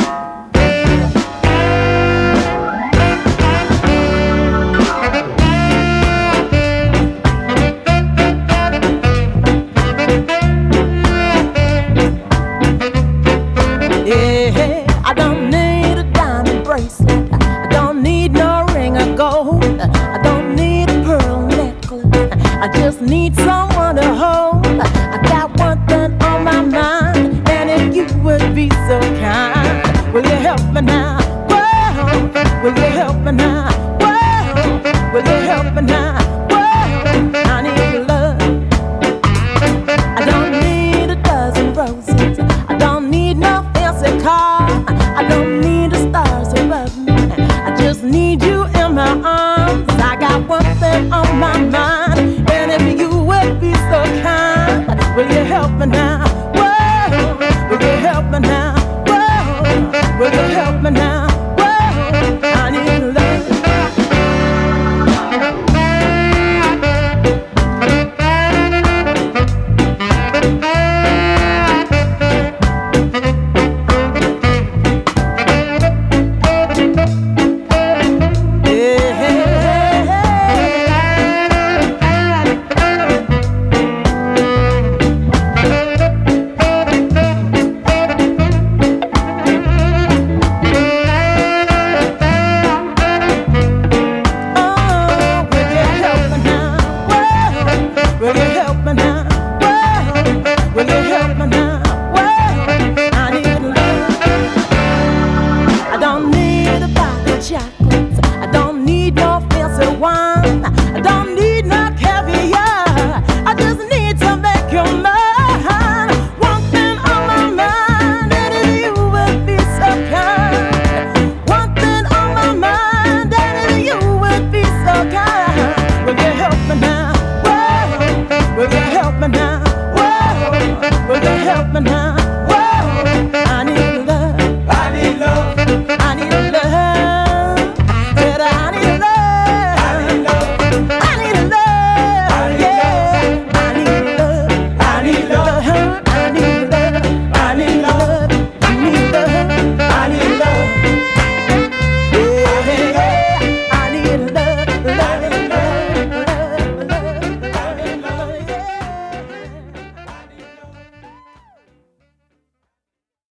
I just need someone to hold. I got one thing on my mind, and if you would be so kind, will you help me now? Whoa, will you help me now? Whoa, will you help me now? Whoa, I need your love. I don't need a dozen roses. I don't need no fancy car. I don't need the stars above me. I just need you.